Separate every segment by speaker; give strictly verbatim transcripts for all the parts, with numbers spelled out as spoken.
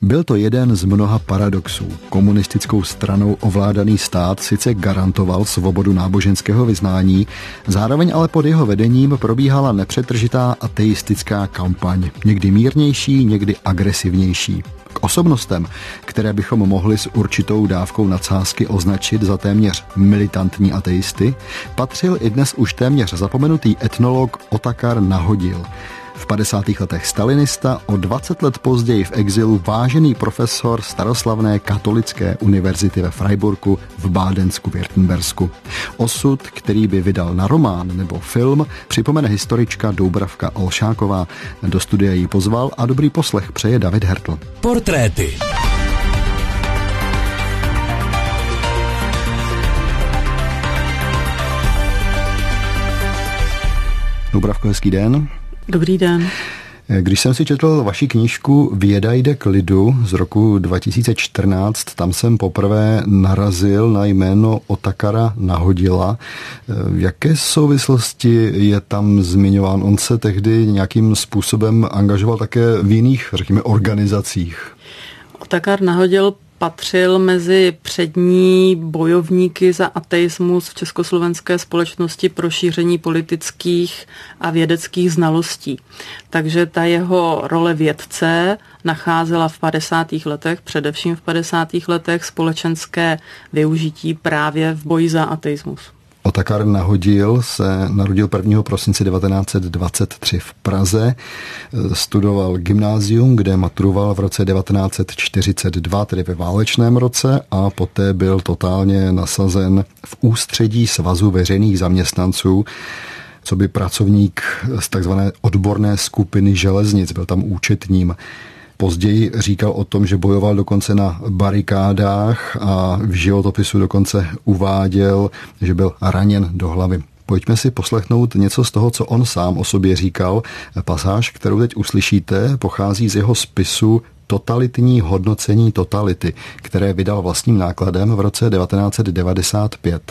Speaker 1: Byl to jeden z mnoha paradoxů. Komunistickou stranou ovládaný stát sice garantoval svobodu náboženského vyznání, zároveň ale pod jeho vedením probíhala nepřetržitá ateistická kampaň, někdy mírnější, někdy agresivnější. K osobnostem, které bychom mohli s určitou dávkou nadsázky označit za téměř militantní ateisty, patřil i dnes už téměř zapomenutý etnolog Otakar Nahodil. V padesátých letech stalinista, o dvacet let později v exilu vážený profesor staroslavné katolické univerzity ve Freiburgu v Bádensku-Württembersku. Osud, který by vydal na román nebo film, připomene historička Doubravka Olšáková. Do studia ji pozval a dobrý poslech přeje David Hertl.
Speaker 2: Portréty.
Speaker 1: Doubravko, hezký den.
Speaker 3: Dobrý den.
Speaker 1: Když jsem si četl vaši knížku Věda jde k lidu z roku dva tisíce čtrnáct, tam jsem poprvé narazil na jméno Otakara Nahodila. V jaké souvislosti je tam zmiňován? On se tehdy nějakým způsobem angažoval také v jiných, řekněme, organizacích.
Speaker 3: Otakar Nahodil patřil mezi přední bojovníky za ateismus v československé společnosti pro šíření politických a vědeckých znalostí. Takže ta jeho role vědce nacházela v padesátých letech, především v padesátých letech, společenské využití právě v boji za ateismus.
Speaker 1: Otakar Nahodil se narodil prvního prosince devatenáct set dvacet tři v Praze, studoval gymnázium, kde maturoval v roce devatenáct set čtyřicet dva, tedy ve válečném roce, a poté byl totálně nasazen v ústředí Svazu veřejných zaměstnanců, co by pracovník z takzvané odborné skupiny železnic, byl tam účetním. Později říkal o tom, že bojoval dokonce na barikádách a v životopisu dokonce uváděl, že byl raněn do hlavy. Pojďme si poslechnout něco z toho, co on sám o sobě říkal. Pasáž, kterou teď uslyšíte, pochází z jeho spisu Totalitní hodnocení totality, které vydal vlastním nákladem v roce devatenáct set devadesát pět.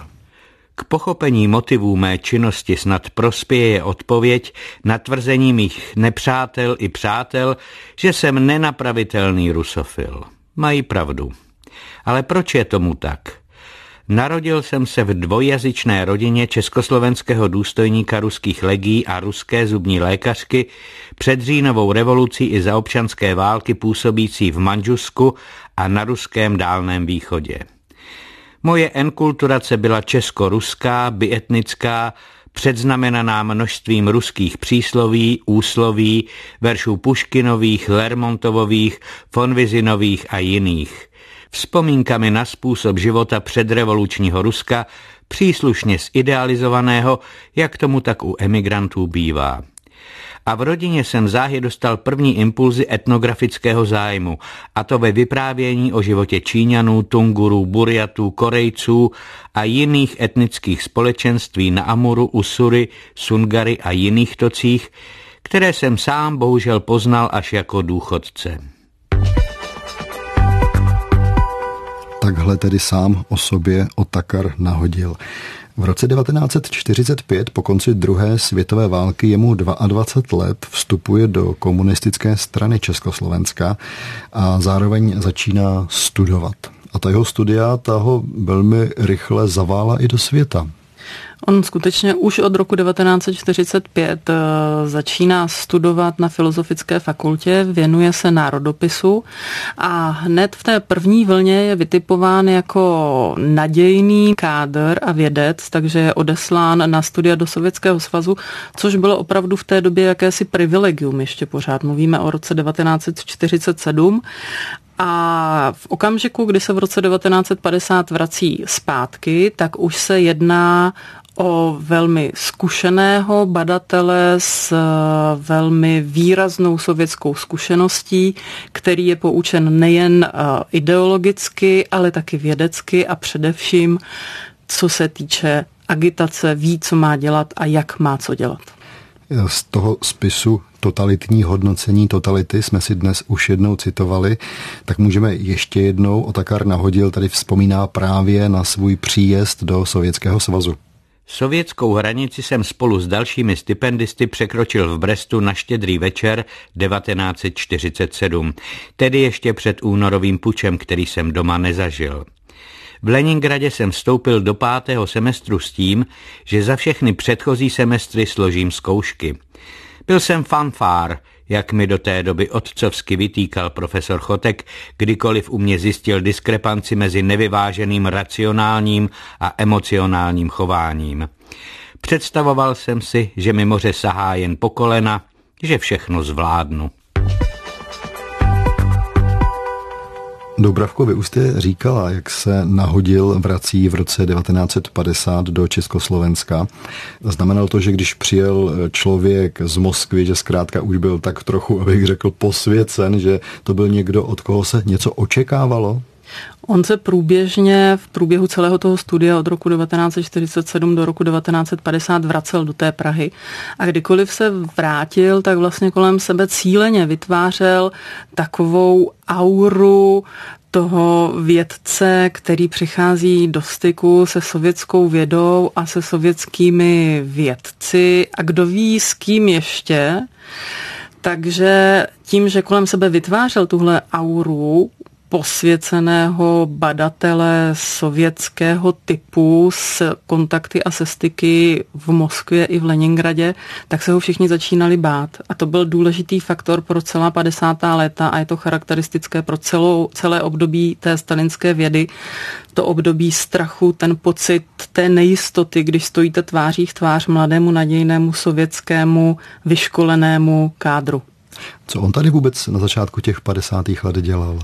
Speaker 4: K pochopení motivů mé činnosti snad prospěje odpověď na tvrzení mých nepřátel i přátel, že jsem nenapravitelný rusofil. Mají pravdu. Ale proč je tomu tak? Narodil jsem se v dvojjazyčné rodině československého důstojníka ruských legií a ruské zubní lékařky před říjnovou revolucí i za občanské války působící v Mandžusku a na ruském Dálném východě. Moje enkulturace byla česko-ruská, bietnická, předznamenaná množstvím ruských přísloví, úsloví, veršů Puškinových, Lermontovových, Fonvizinových a jiných. Vzpomínkami na způsob života předrevolučního Ruska, příslušně zidealizovaného, jak tomu tak u emigrantů bývá. A v rodině jsem záhy dostal první impulzy etnografického zájmu, a to ve vyprávění o životě Číňanů, Tungurů, Burjatů, Korejců a jiných etnických společenství na Amuru, Ussuri, Sungari a jiných tocích, které jsem sám bohužel poznal až jako důchodce.
Speaker 1: Takhle tedy sám o sobě Otakar Nahodil. V roce devatenáct set čtyřicet pět, po konci druhé světové války, jemu dvacet dva let, vstupuje do komunistické strany Československa a zároveň začíná studovat. A ta jeho studia, ta ho velmi rychle zavála i do světa.
Speaker 3: On skutečně už od roku devatenáct set čtyřicet pět začíná studovat na Filozofické fakultě, věnuje se národopisu a hned v té první vlně je vytipován jako nadějný kádr a vědec, takže je odeslán na studia do Sovětského svazu, což bylo opravdu v té době jakési privilegium, ještě pořád mluvíme o roce devatenáct set čtyřicet sedm. A v okamžiku, kdy se v roce devatenáct set padesát vrací zpátky, tak už se jedná o velmi zkušeného badatele s velmi výraznou sovětskou zkušeností, který je poučen nejen ideologicky, ale taky vědecky a především, co se týče agitace, ví, co má dělat a jak má co dělat.
Speaker 1: Z toho spisu Totalitní hodnocení totality jsme si dnes už jednou citovali, tak můžeme ještě jednou. Otakar Nahodil tady vzpomíná právě na svůj příjezd do Sovětského svazu.
Speaker 4: Sovětskou hranici jsem spolu s dalšími stipendisty překročil v Brestu na Štědrý večer devatenáct set čtyřicet sedm, tedy ještě před únorovým pučem, který jsem doma nezažil. V Leningradě jsem vstoupil do pátého semestru s tím, že za všechny předchozí semestry složím zkoušky. Byl jsem fanfár, jak mi do té doby otcovsky vytýkal profesor Chotek, kdykoliv u mě zjistil diskrepanci mezi nevyváženým racionálním a emocionálním chováním. Představoval jsem si, že mi moře sahá jen po kolena, že všechno zvládnu.
Speaker 1: Doubravko, vy už jste říkala, jak se Nahodil vrací v roce devatenáct set padesát do Československa. Znamenalo to, že když přijel člověk z Moskvy, že zkrátka už byl tak trochu, abych řekl, posvěcen, že to byl někdo, od koho se něco očekávalo?
Speaker 3: On se průběžně v průběhu celého toho studia od roku devatenáct set čtyřicet sedm do roku devatenáct set padesát vracel do té Prahy a kdykoliv se vrátil, tak vlastně kolem sebe cíleně vytvářel takovou auru toho vědce, který přichází do styku se sovětskou vědou a se sovětskými vědci a kdo ví s kým ještě. Takže tím, že kolem sebe vytvářel tuhle auru posvěceného badatele sovětského typu s kontakty a se styky v Moskvě i v Leningradě, tak se ho všichni začínali bát. A to byl důležitý faktor pro celá padesátá léta a je to charakteristické pro celou, celé období té stalinské vědy. To období strachu, ten pocit té nejistoty, když stojíte tváří v tvář mladému, nadějnému, sovětskému, vyškolenému kádru.
Speaker 1: Co on tady vůbec na začátku těch padesátých let dělal?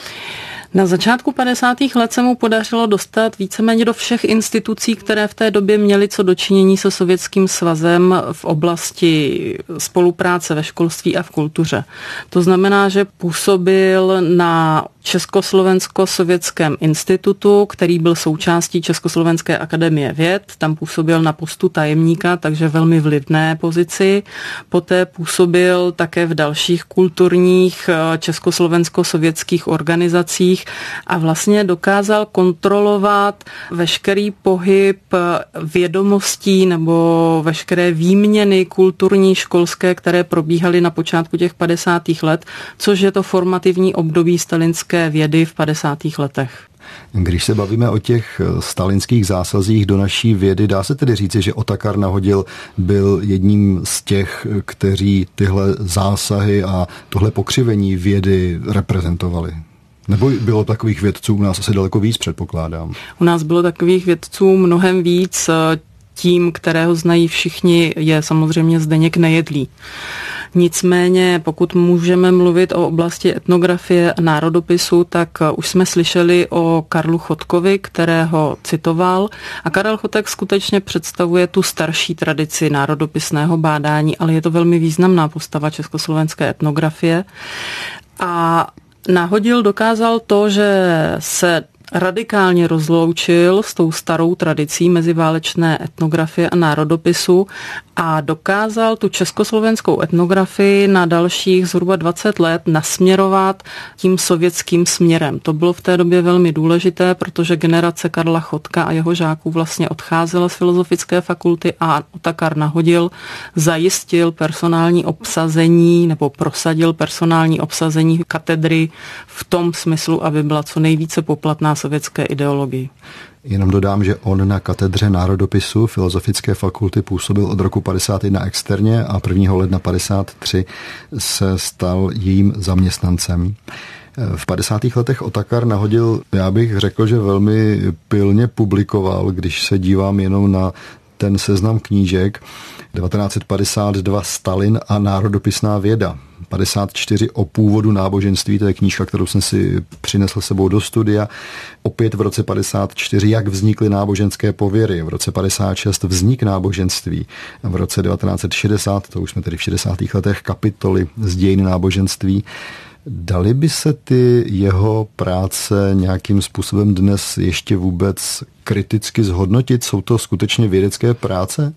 Speaker 3: Na začátku padesátých let se mu podařilo dostat víceméně do všech institucí, které v té době měly co dočinění se Sovětským svazem v oblasti spolupráce ve školství a v kultuře. To znamená, že působil na Československo-sovětském institutu, který byl součástí Československé akademie věd. Tam působil na postu tajemníka, takže velmi vlivné pozici. Poté působil také v dalších kulturních československo-sovětských organizacích a vlastně dokázal kontrolovat veškerý pohyb vědomostí nebo veškeré výměny kulturní, školské, které probíhaly na počátku těch padesátých let, což je to formativní období stalinské vědy v padesátých letech.
Speaker 1: Když se bavíme o těch stalinských zásazích do naší vědy, dá se tedy říci, že Otakar Nahodil byl jedním z těch, kteří tyhle zásahy a tohle pokřivení vědy reprezentovali? Nebo bylo takových vědců u nás asi daleko víc, předpokládám?
Speaker 3: U nás bylo takových vědců mnohem víc. Tím, kterého znají všichni, je samozřejmě Zdeněk Nejedlý. Nicméně, pokud můžeme mluvit o oblasti etnografie a národopisu, tak už jsme slyšeli o Karlu Chotkovi, kterého citoval. A Karel Chotek skutečně představuje tu starší tradici národopisného bádání, ale je to velmi významná postava československé etnografie. A Nahodil dokázal to, že se radikálně rozloučil s tou starou tradicí meziválečné etnografie a národopisu a dokázal tu československou etnografii na dalších zhruba dvacet let nasměrovat tím sovětským směrem. To bylo v té době velmi důležité, protože generace Karla Chotka a jeho žáků vlastně odcházela z filozofické fakulty a Otakar Nahodil zajistil personální obsazení nebo prosadil personální obsazení katedry v tom smyslu, aby byla co nejvíce poplatná sovětské ideologii.
Speaker 1: Jenom dodám, že on na katedře národopisu Filozofické fakulty působil od roku padesát jedna externě a prvního ledna padesát tři se stal jejím zaměstnancem. V padesátých letech Otakar Nahodil, já bych řekl, že velmi pilně publikoval, když se dívám jenom na ten seznam knížek. devatenáct set padesát dva Stalin a národopisná věda. padesát čtyři o původu náboženství, to je knížka, kterou jsem si přinesl sebou do studia. Opět v roce padesát čtyři, jak vznikly náboženské pověry. V roce padesát šest vznik náboženství. V roce devatenáct set šedesát, to už jsme tedy v šedesátých letech, kapitoly z dějin náboženství. Dali by se ty jeho práce nějakým způsobem dnes ještě vůbec kriticky zhodnotit? Jsou to skutečně vědecké práce?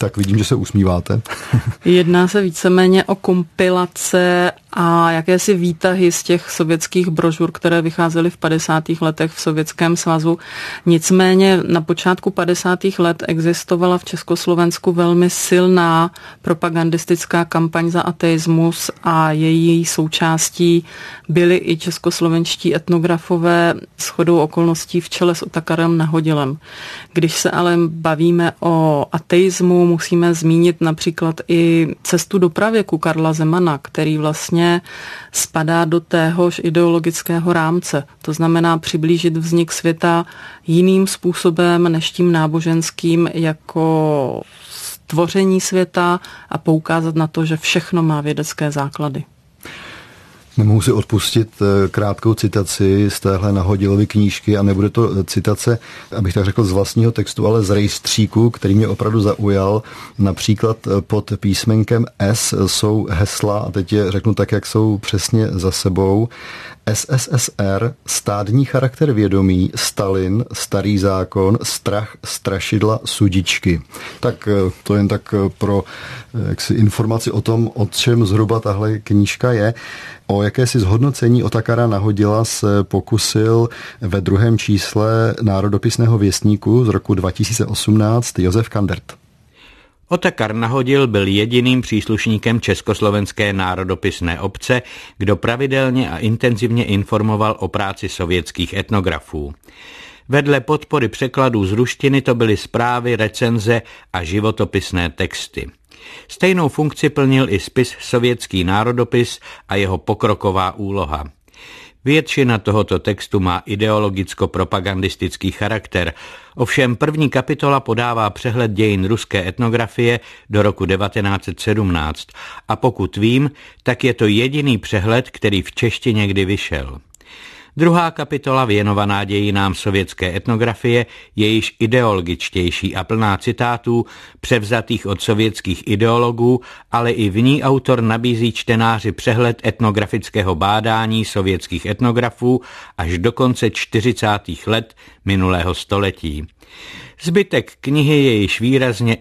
Speaker 1: Tak vidím, že se usmíváte.
Speaker 3: Jedná se víceméně o kompilace a jakési výtahy z těch sovětských brožur, které vycházely v padesátých letech v Sovětském svazu. Nicméně na počátku padesátých let existovala v Československu velmi silná propagandistická kampaň za ateismus a její součástí byli i českoslovenští etnografové shodou okolností v čele s Otakarem Nahodilem. Když se ale bavíme o ateismu, musíme zmínit například i Cestu do pravěku Karla Zemana, který vlastně spadá do téhož ideologického rámce. To znamená přiblížit vznik světa jiným způsobem než tím náboženským jako stvoření světa a poukázat na to, že všechno má vědecké základy.
Speaker 1: Nemohu si odpustit krátkou citaci z téhle Nahodilovy knížky a nebude to citace, abych tak řekl, z vlastního textu, ale z rejstříku, který mě opravdu zaujal. Například pod písmenkem S jsou hesla, a teď je řeknu tak, jak jsou přesně za sebou. S S S R, stádní charakter vědomí, Stalin, starý zákon, strach, strašidla, sudičky. Tak to jen tak pro jaksi informaci o tom, o čem zhruba tahle knížka je. O jakési zhodnocení Otakara Nahodila se pokusil ve druhém čísle Národopisného věstníku z roku dva tisíce osmnáct Josef Kandert.
Speaker 4: Otakar Nahodil byl jediným příslušníkem Československé národopisné obce, kdo pravidelně a intenzivně informoval o práci sovětských etnografů. Vedle podpory překladů z ruštiny to byly zprávy, recenze a životopisné texty. Stejnou funkci plnil i spis Sovětský národopis a jeho pokroková úloha. Většina tohoto textu má ideologicko-propagandistický charakter, ovšem první kapitola podává přehled dějin ruské etnografie do roku devatenáct set sedmnáct a pokud vím, tak je to jediný přehled, který v češtině kdy vyšel. Druhá kapitola věnovaná dějinám sovětské etnografie je již ideologičtější a plná citátů převzatých od sovětských ideologů, ale i v ní autor nabízí čtenáři přehled etnografického bádání sovětských etnografů až do konce čtyřicátých let minulého století. Zbytek knihy je již výrazně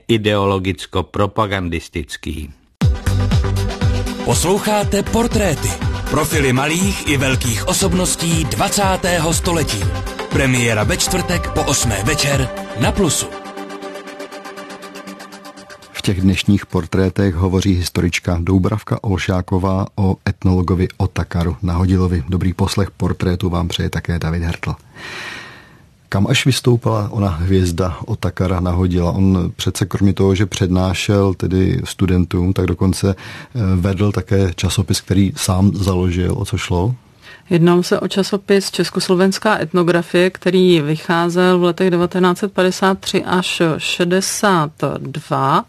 Speaker 4: ideologicko-propagandistický.
Speaker 2: Posloucháte Portréty. Profily malých i velkých osobností dvacátého století. Premiéra ve čtvrtek po osmé večer na Plusu.
Speaker 1: V těch dnešních portrétech hovoří historička Doubravka Olšáková o etnologovi Otakaru Nahodilovi. Dobrý poslech portrétu vám přeje také David Hertl. Kam až vystoupala ona hvězda Otakara Nahodila? On přece kromě toho, že přednášel tedy studentům, tak dokonce vedl také časopis, který sám založil. O co šlo?
Speaker 3: Jednalo se o časopis Československá etnografie, který vycházel v letech devatenáct set padesát tři až šedesát dva.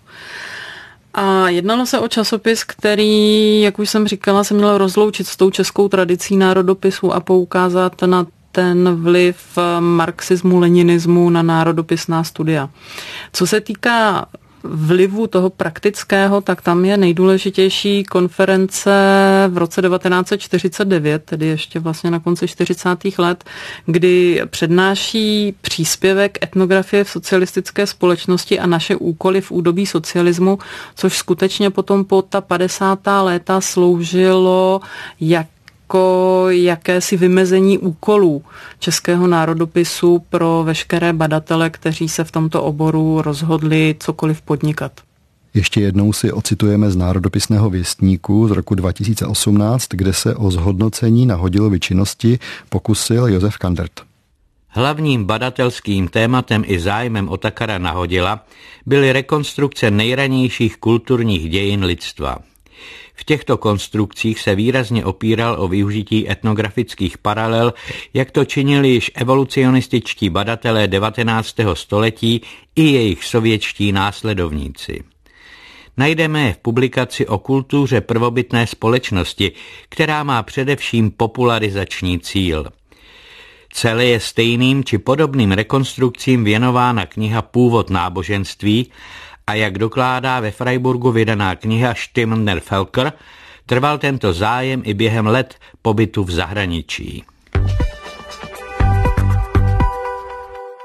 Speaker 3: A jednalo se o časopis, který, jak už jsem říkala, se měl rozloučit s tou českou tradicí národopisu a poukázat na ten vliv marxismu, leninismu na národopisná studia. Co se týká vlivu toho praktického, tak tam je nejdůležitější konference v roce devatenáct set čtyřicet devět, tedy ještě vlastně na konci čtyřicátých let, kdy přednáší příspěvek etnografie v socialistické společnosti a naše úkoly v údobí socialismu, což skutečně potom po ta padesátá léta sloužilo jak jako jakési vymezení úkolů českého národopisu pro veškeré badatele, kteří se v tomto oboru rozhodli cokoliv podnikat.
Speaker 1: Ještě jednou si ocitujeme z Národopisného věstníku z roku dva tisíce osmnáct, kde se o zhodnocení Nahodilovy činnosti pokusil Josef Kandert.
Speaker 4: Hlavním badatelským tématem i zájmem Otakara Nahodila byly rekonstrukce nejranějších kulturních dějin lidstva. V těchto konstrukcích se výrazně opíral o využití etnografických paralel, jak to činili již evolucionističtí badatelé devatenáctého století i jejich sovětští následovníci. Najdeme je v publikaci o kultuře prvobytné společnosti, která má především popularizační cíl. Celé je stejným či podobným rekonstrukcím věnována kniha Původ náboženství, a jak dokládá ve Freiburgu vydaná kniha Stimmender Völker, trval tento zájem i během let pobytu v zahraničí.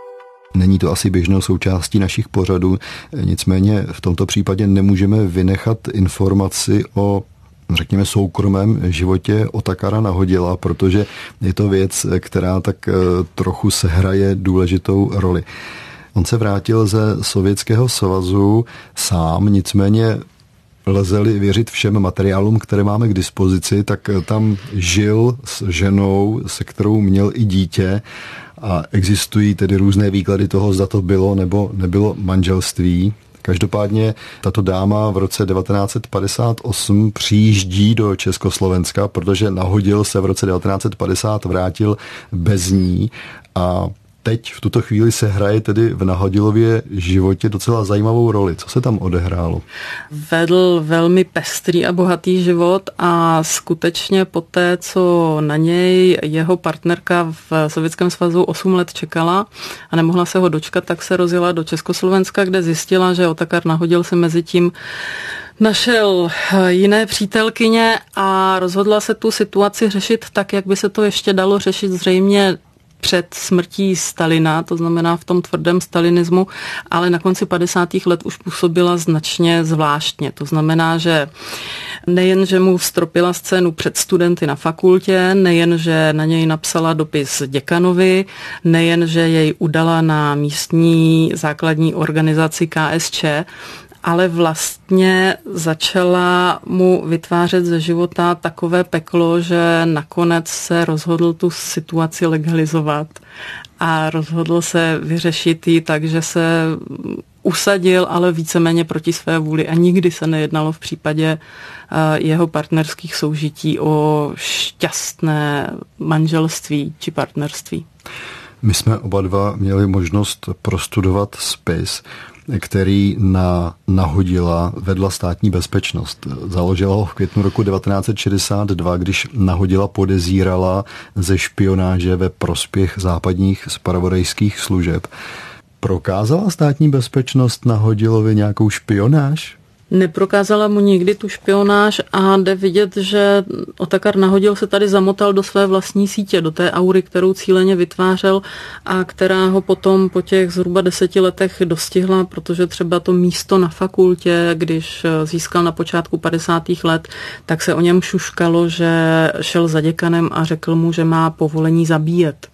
Speaker 1: Není to asi běžnou součástí našich pořadů, nicméně v tomto případě nemůžeme vynechat informaci o, řekněme, soukromém životě Otakara Nahodila, protože je to věc, která tak trochu sehraje důležitou roli. On se vrátil ze Sovětského svazu sám, nicméně lze-li věřit všem materiálům, které máme k dispozici, tak tam žil s ženou, se kterou měl i dítě, a existují tedy různé výklady toho, zda to bylo nebo nebylo manželství. Každopádně tato dáma v roce devatenáct set padesát osm přijíždí do Československa, protože Nahodil se v roce devatenáct set padesát vrátil bez ní, a teď v tuto chvíli se hraje tedy v Nahodilově životě docela zajímavou roli. Co se tam odehrálo?
Speaker 3: Vedl velmi pestrý a bohatý život a skutečně poté, co na něj jeho partnerka v Sovětském svazu osm let čekala a nemohla se ho dočkat, tak se rozjela do Československa, kde zjistila, že Otakar Nahodil se mezi tím našel jiné přítelkyně a rozhodla se tu situaci řešit tak, jak by se to ještě dalo řešit zřejmě před smrtí Stalina, to znamená v tom tvrdém stalinismu, ale na konci padesátých let už působila značně zvláštně. To znamená, že nejen, že mu vstropila scénu před studenty na fakultě, nejen, že na něj napsala dopis děkanovi, nejen, že jej udala na místní základní organizaci K S Č, ale vlastně začala mu vytvářet ze života takové peklo, že nakonec se rozhodl tu situaci legalizovat a rozhodl se vyřešit ji tak, že se usadil, ale víceméně proti své vůli, a nikdy se nejednalo v případě jeho partnerských soužití o šťastné manželství či partnerství.
Speaker 1: My jsme oba dva měli možnost prostudovat spis, který na Nahodila vedla Státní bezpečnost. Založila ho v květnu roku devatenáct set šedesát dva, když Nahodila podezírala ze špionáže ve prospěch západních zpravodajských služeb. Prokázala Státní bezpečnost Nahodilovi nějakou špionáž?
Speaker 3: Neprokázala mu nikdy tu špionáž a jde vidět, že Otakar Nahodil se tady zamotal do své vlastní sítě, do té aury, kterou cíleně vytvářel a která ho potom po těch zhruba deseti letech dostihla, protože třeba to místo na fakultě, když získal na počátku padesátých let, tak se o něm šuškalo, že šel za děkanem a řekl mu, že má povolení zabíjet.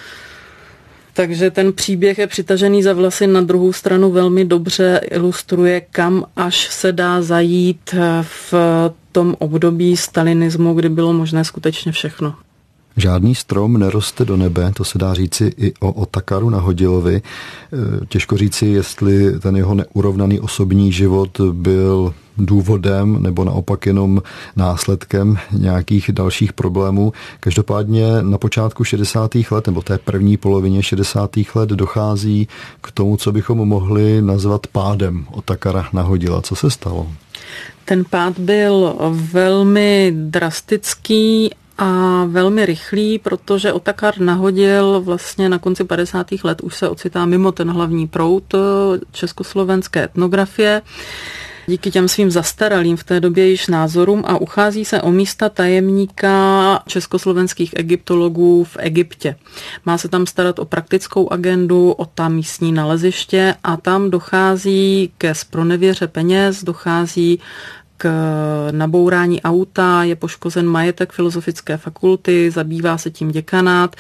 Speaker 3: Takže ten příběh je přitažený za vlasy, na druhou stranu velmi dobře ilustruje, kam až se dá zajít v tom období stalinismu, kdy bylo možné skutečně všechno.
Speaker 1: Žádný strom neroste do nebe, to se dá říci i o Otakaru Nahodilovi. Těžko říci, jestli ten jeho neurovnaný osobní život byl důvodem nebo naopak jenom následkem nějakých dalších problémů. Každopádně na počátku šedesátých let nebo té první polovině šedesátých let dochází k tomu, co bychom mohli nazvat pádem Otakara Nahodila. Co se stalo?
Speaker 3: Ten pád byl velmi drastický a velmi rychlý, protože Otakar Nahodil vlastně na konci padesátých let už se ocitá mimo ten hlavní proud československé etnografie díky těm svým zastaralým v té době již názorům a uchází se o místa tajemníka československých egyptologů v Egyptě. Má se tam starat o praktickou agendu, o ta místní naleziště a tam dochází ke zpronevěře peněz, dochází k nabourání auta, je poškozen majetek Filozofické fakulty, zabývá se tím děkanát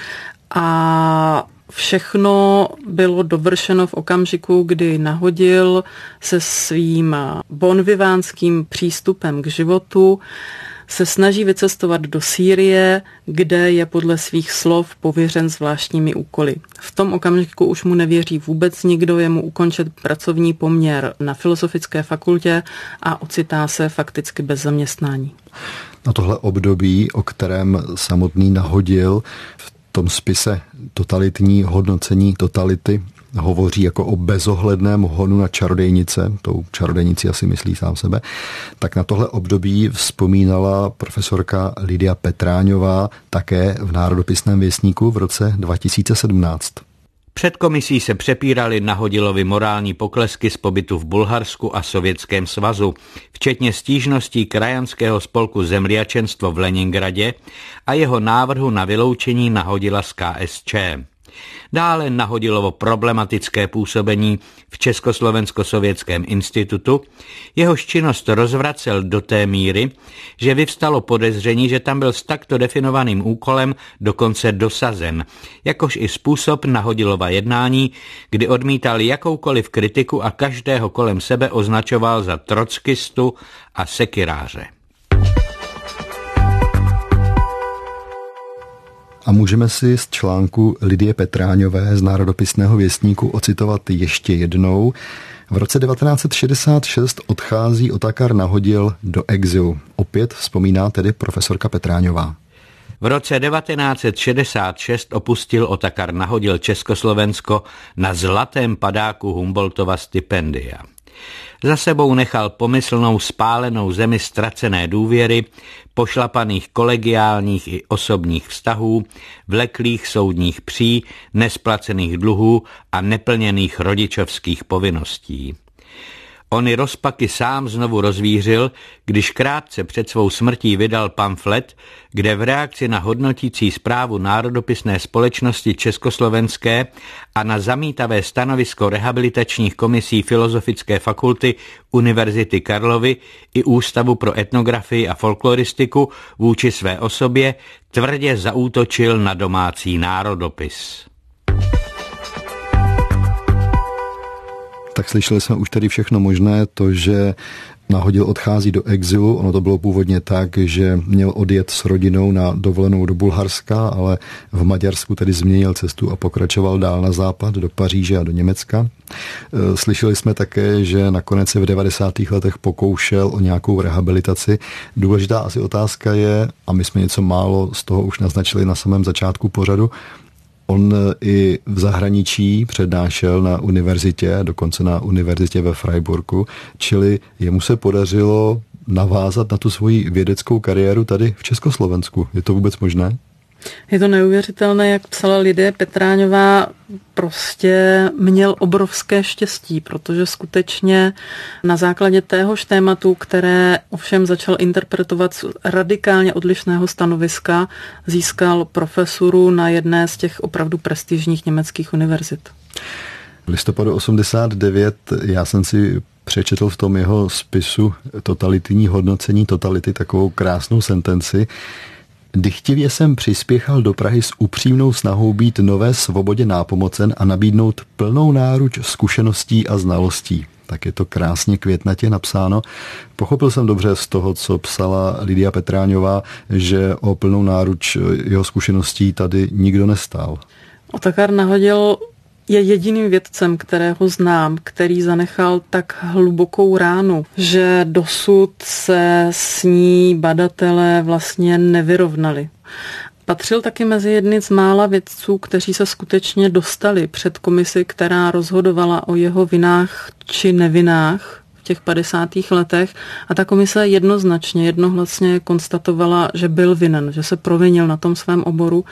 Speaker 3: a všechno bylo dovršeno v okamžiku, kdy Nahodil se svým bonvivánským přístupem k životu se snaží vycestovat do Sýrie, kde je podle svých slov pověřen zvláštními úkoly. V tom okamžiku už mu nevěří vůbec nikdo, je mu ukončit pracovní poměr na Filozofické fakultě a ocitá se fakticky bez zaměstnání.
Speaker 1: Na tohle období, o kterém samotný Nahodil v tom spise Totalitní hodnocení totality hovoří jako o bezohledném honu na čarodejnice, tou čarodejnici asi myslí sám sebe, tak na tohle období vzpomínala profesorka Lidia Petráňová také v Národopisném věstníku v roce dva tisíce sedmnáct.
Speaker 4: Před komisí se přepírali Nahodilovi morální poklesky z pobytu v Bulharsku a Sovětském svazu, včetně stížností krajanského spolku Zemljačenstvo v Leningradě a jeho návrhu na vyloučení Nahodila z K S Č. Dále Nahodilovo problematické působení v Československo-sovětském institutu, jehož činnost rozvracel do té míry, že vyvstalo podezření, že tam byl s takto definovaným úkolem dokonce dosazen, jakož i způsob Nahodilova jednání, kdy odmítal jakoukoliv kritiku a každého kolem sebe označoval za trockistu a sekiráře.
Speaker 1: A můžeme si z článku Lidie Petráňové z Národopisného věstníku ocitovat ještě jednou. V roce devatenáct set šedesát šest odchází Otakar Nahodil do exilu. Opět vzpomíná tedy profesorka Petráňová.
Speaker 4: V roce devatenáct set šedesát šest opustil Otakar Nahodil Československo na zlatém padáku Humboldtova stipendia. Za sebou nechal pomyslnou spálenou zemi ztracené důvěry, pošlapaných kolegiálních i osobních vztahů, vleklých soudních pří, nesplacených dluhů a neplněných rodičovských povinností. Ony rozpaky sám znovu rozvířil, když krátce před svou smrtí vydal pamflet, kde v reakci na hodnotící zprávu Národopisné společnosti československé a na zamítavé stanovisko rehabilitačních komisí Filozofické fakulty Univerzity Karlovy i Ústavu pro etnografii a folkloristiku vůči své osobě tvrdě zaútočil na domácí národopis.
Speaker 1: Tak slyšeli jsme už tady všechno možné, to, že Nahodil odchází do exilu, ono to bylo původně tak, že měl odjet s rodinou na dovolenou do Bulharska, ale v Maďarsku tedy změnil cestu a pokračoval dál na západ, do Paříže a do Německa. Slyšeli jsme také, že nakonec se v devadesátých letech pokoušel o nějakou rehabilitaci. Důležitá asi otázka je, a my jsme něco málo z toho už naznačili na samém začátku pořadu, on i v zahraničí přednášel na univerzitě, dokonce na univerzitě ve Freiburgu, čili jemu se podařilo navázat na tu svoji vědeckou kariéru tady v Československu. Je to vůbec možné?
Speaker 3: Je to neuvěřitelné, jak psala Lidie Petráňová, prostě měl obrovské štěstí, protože skutečně na základě téhož tématu, které ovšem začal interpretovat z radikálně odlišného stanoviska, získal profesuru na jedné z těch opravdu prestižních německých univerzit.
Speaker 1: V listopadu osmdesát devět já jsem si přečetl v tom jeho spisu Totalitní hodnocení totality takovou krásnou sentenci. Dychtivě jsem přispěchal do Prahy s upřímnou snahou být nové svobodě nápomocen a nabídnout plnou náruč zkušeností a znalostí. Tak je to krásně květnatě napsáno. Pochopil jsem dobře z toho, co psala Lidia Petráňová, že o plnou náruč jeho zkušeností tady nikdo nestál.
Speaker 3: Otakar Nahodil je jediným vědcem, kterého znám, který zanechal tak hlubokou ránu, že dosud se s ní badatelé vlastně nevyrovnali. Patřil taky mezi jedny z mála vědců, kteří se skutečně dostali před komisi, která rozhodovala o jeho vinách či nevinách v těch padesátých letech, a ta komise jednoznačně, jednohlasně konstatovala, že byl vinen, že se provinil na tom svém oboru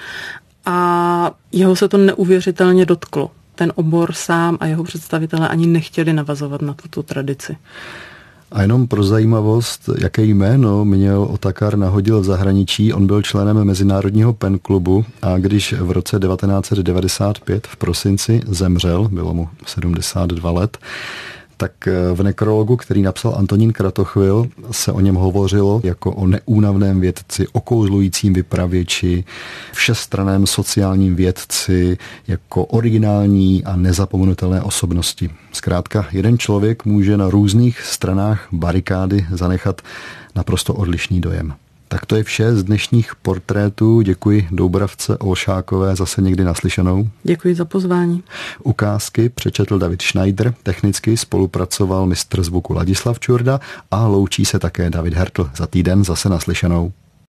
Speaker 3: a jeho se to neuvěřitelně dotklo. Ten obor sám a jeho představitelé ani nechtěli navazovat na tuto tradici.
Speaker 1: A jenom pro zajímavost, jaké jméno měl Otakar Nahodil v zahraničí, on byl členem Mezinárodního pen klubu a když v roce devatenáct set devadesát pět v prosinci zemřel, bylo mu sedmdesát dva let, tak v nekrologu, který napsal Antonín Kratochvil, se o něm hovořilo jako o neúnavném vědci, okouzlujícím vypravěči, všestranném sociálním vědci, jako originální a nezapomenutelné osobnosti. Zkrátka, jeden člověk může na různých stranách barikády zanechat naprosto odlišný dojem. Tak to je vše z dnešních portrétů. Děkuji Doubravce Olšákové, zase někdy naslyšenou.
Speaker 3: Děkuji za pozvání.
Speaker 1: Ukázky přečetl David Schneider, technicky spolupracoval mistr zvuku Ladislav Čurda a loučí se také David Hertl. Za týden zase naslyšenou.